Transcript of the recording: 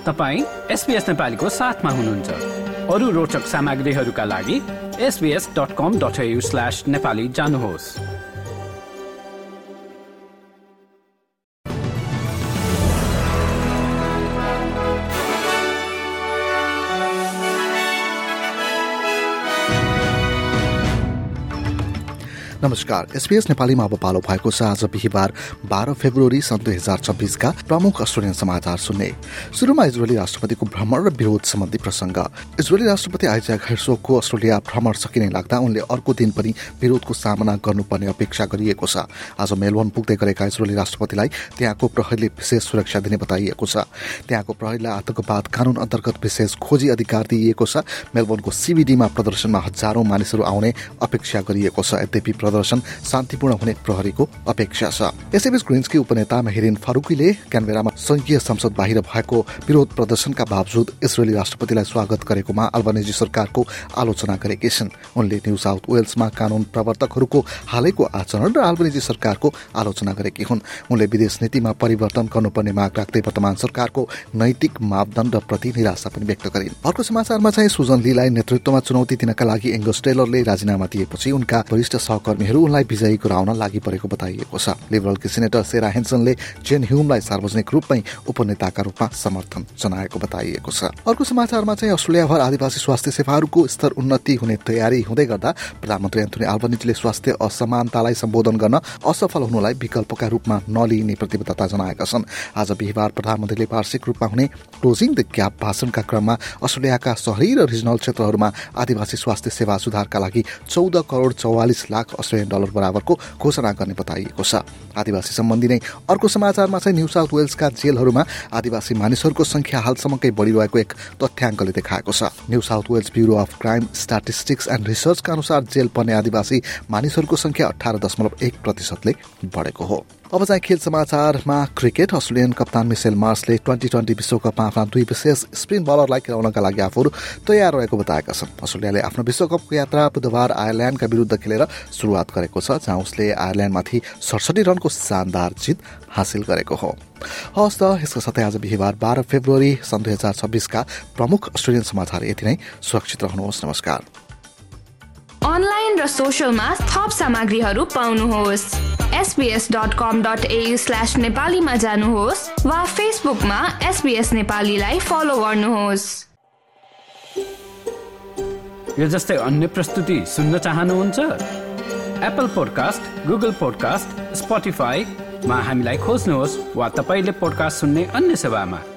तपाईं SBS नेपालीको साथमा हुनुहुन्छ। अरू रोचक सामग्रीहरूका लागि sbs.com.au/nepali जानुहोस्। नमस्कार, SBS नेपालीमा अब पालो भएको छ। आज बिहीबार 12 फेब्रुअरी सन् 2026 का प्रमुख अस्ट्रेलियन समाचार सुन्ने। सुरुमा इजरायली राष्ट्रपतिको भ्रमण र विरोध सम्बन्धी प्रसंग। इजरायली राष्ट्रपति आइजाक हेर्जोगको अस्ट्रेलिया भ्रमण सकिने लाग्दा उनले अर्को दिन पनि विरोधको सामना गर्नुपर्ने अपेक्षा गरिएको छ। आज मेलबर्न पुग्दै गरेका इजरायली राष्ट्रपतिलाई त्यहाँको प्रहरीले विशेष सुरक्षा दिने बताइएको छ। त्यहाँको प्रहरीलाई आतंकवाद कानून अन्तर्गत विशेष खोजी अधिकार दिइएको छ। मेलबर्नको CBDमा प्रदर्शनमा हजारौं मानिसहरू आउने अपेक्षा गरिएको छ। यद्यपि प्रदर्शन शान्तिपूर्ण हुने प्रहरीको अपेक्षा छ। यसैबीच ग्रिन्सकी उपनेता मेहरिन फारूकीले क्यानबेरामा संघीय संसद बाहिर भएको विरोध प्रदर्शनका बावजुद इजरायली राष्ट्रपतिलाई स्वागत गरेकोमा अल्बनेजी सरकारको आलोचना गरेकी छिन्। उनले न्यू साउथ वेल्समा कानून प्रवर्तकहरूको हालैको आचरण र अल्बनेजी सरकारको आलोचना गरेकी हुन्। उनले विदेश नीतिमा परिवर्तन गर्नुपर्ने माग राख्दै वर्तमान सरकारको नैतिक मापदण्डप्रति निराशा पनि व्यक्त गरिन्। अर्को समाचारमा चाहिँ सुजन लीलाई नेतृत्वमा चुनौती दिनका लागि एङ्गस टेलरले राजीनामा दिएपछि उनका वरिष्ठ सहकर्मीहरू उनलाई विजयी गराउन लागि परेको बताइएको छ। लिबरलकी सेनेटर सेरा हेन्सनले जेन ह्युमलाई सार्वजनिक रूपमै उपनेताका रूपमा समर्थन जनाएको बताइएको छ। अर्को समाचारमा चाहिँ अस्ट्रेलियाभर आदिवासी स्वास्थ्य सेवाहरूको स्तर उन्नति हुने तयारी हुँदै गर्दा प्रधानमन्त्री एन्थोनी अल्बनेजीले स्वास्थ्य असमानतालाई सम्बोधन गर्न असफल हुनुलाई विकल्पका रूपमा नलिने प्रतिबद्धता जनाएका छन्। आज बिहीबार प्रधानमन्त्रीले वार्षिक रूपमा हुने क्लोजिङ द ग्याप भाषणका क्रममा अस्ट्रेलियाका शहरी र रिजनल क्षेत्रहरूमा आदिवासी स्वास्थ्य सेवा सुधारका लागि 14 करोड 44 लाख अस्ट्रेलियन डलर बराबरको घोषणा गर्ने बताइएको छ। आदिवासी सम्बन्धी नै अर्को समाचारमा चाहिँ न्यू साउथ वेल्सका जेलहरूमा आदिवासी मानिसहरूको संख्या हालसम्मकै बढिरहेको एक तथ्याङ्कले देखाएको छ। New South Wales bureau of crime statistics and रिसर्चका अनुसार जेल पर्ने आदिवासी मानिसहरूको संख्या 18.1%ले बढेको हो। अब चाहिँ खेल समाचारमा क्रिकेट। अस्ट्रेलियन कप्तान मिसेल मार्सले 2020 विश्वकपमा आफ्ना 2 विशेष स्पिन बलरलाई खेलाउनका लागि आफूहरू तयार रहेको बताएका छन्। अस्ट्रेलियाले आफ्नो विश्वकपको यात्रा बुधबार आयरल्यान्डका विरुद्ध खेलेर सुरुवात गरेको छ, जहाँ उसले आयरल्यान्डमाथि 67 रनको शानदार जित हासिल गरेको हो। हवस् त, यसका साथै आज बिहीबार 12 फेब्रुअरी सन् 2026 का प्रमुख अस्ट्रेलियन समाचार यति नै। सुरक्षित रहनुहोस्। नमस्कार। अनलाइन र सोशलमा थप सामग्रीहरू पाउनुहोस्। sbs.com.au/नेपालीमा जानुहोस् वा फेसबुकमा SBS नेपालीलाई फलो गर्नुहोस्। यो जस्तै अन्य प्रस्तुति सुन्न चाहनुहुन्छ? एप्पल पोडकास्ट, गुगल पोडकास्ट, स्पोटिफाईमा हामीलाई खोज्नुहोस् वा तपाईले पोडकास्ट सुन्ने अन्य सेवामा।